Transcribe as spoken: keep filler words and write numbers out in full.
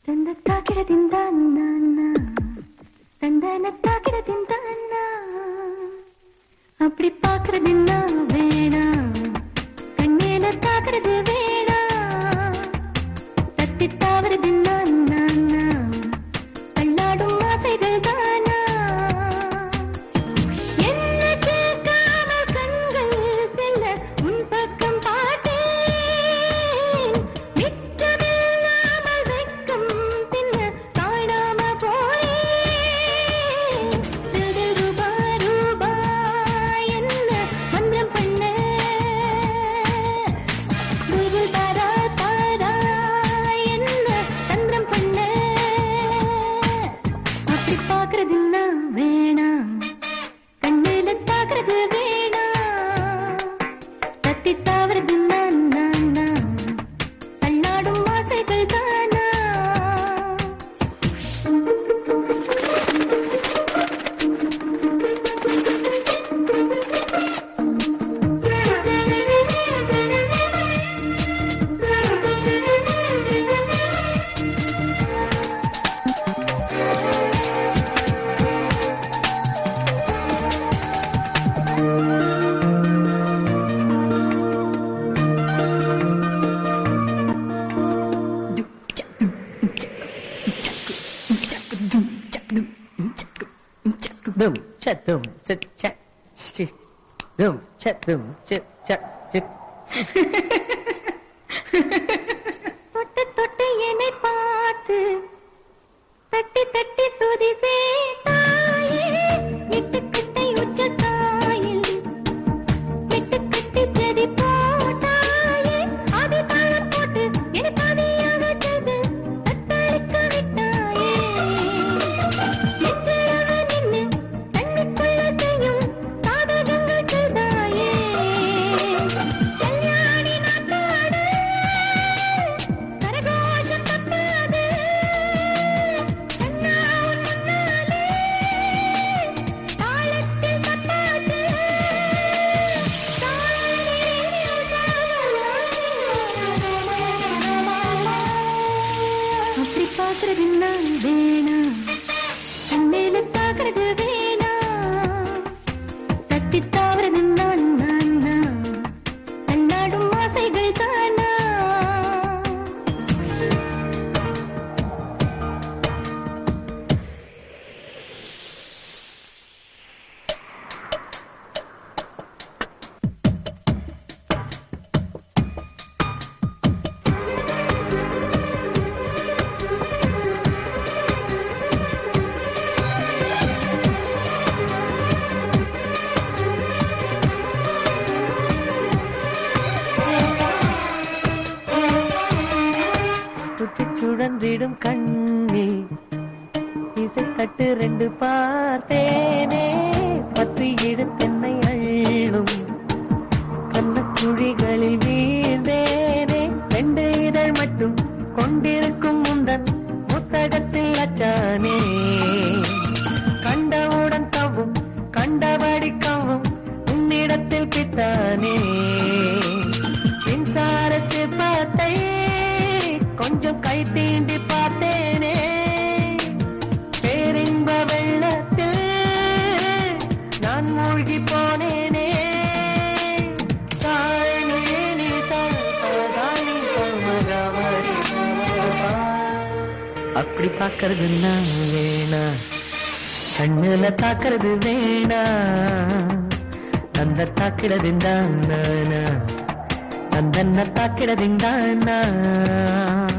அப்படி பாக்குறது என்ன வேணா கண்ணேல தாக்குறது வேணா தத்தி தாவறது கண்ணாடும் ஆசைகள் தானா என்ன கேட்காம கண்கள் செல்ல உன் பக்கம் பார்த்தேன் மிச்சமில்லாமல் வெட்கம் தின்ன காணாம போனேன் ரூபா ரூபா என்ன மந்திரம் பண்ண கூகுள் தாரா தாரா என்ன தந்திரம் பண்ண அப்படி பாக்குறது வேணா கண்ணில தாக்குறது வேணா தத்தி தாவறது கண்ணாடும் ஆசைகள் தானா Dum chat dum chat chat dum chat dum chat chat தொட்டு தொட்டு என்னை பார்த்து தட்டி தட்டி சுதி சேத்தாயே எட்டு கட்டை உச்ச தாயில் எட்டு கட்டி செடி போட்டாயே அதி தாளம் போட்டு என்னை பாதியாக செய்து தத்தளிக்க விட்டாயே நெஞ்சிலவ நின்னு தண்ணிக்குள்ள செய்யும் சாதகங்கள் செய்தாயே கல்யாணி நாட்டாடு கரகோஷம் தப்பாது கண்ணா உன் முன்னாலே தாளத்தில் தப்பாது அப்படி பாக்குறது நான் வேணா கண்ணில தாக்குறது வேணா தத்தி தாவறது நான் நான் நான் கண்ணாடும் ஆசைகள் தானா சுத்தி சுழன்றிடும் கண்ணில் இசை தட்டு ரெண்டு பார்த்தேனே பற்றி இழுத்தென்னை அள்ளும் கண்ணக்குழிகளில் வீழ்ந்தேனே ரெண்டு இதழ் மட்டும் கொண்டிருக்கும் முந்தன் புத்தகத்தில் அச்சானே கண்டவுடன் தவும் கண்டபடி கவும் உன்னிடத்தில் பித்தானே மின்சார சிற்பத்தை கொஞ்சம் கை தீண்டி பார்த்தேனே பேரின்ப வெள்ளத்தில் நான் மூழ்கி போனேனே சாணி நீ சாணி அப்படி பார்க்கறது நான் வேணா கண்ணுல தாக்குறது வேணா அந்த தாக்கிடதின் தான் நானா அந்த தாக்கிடதின் தான் நான்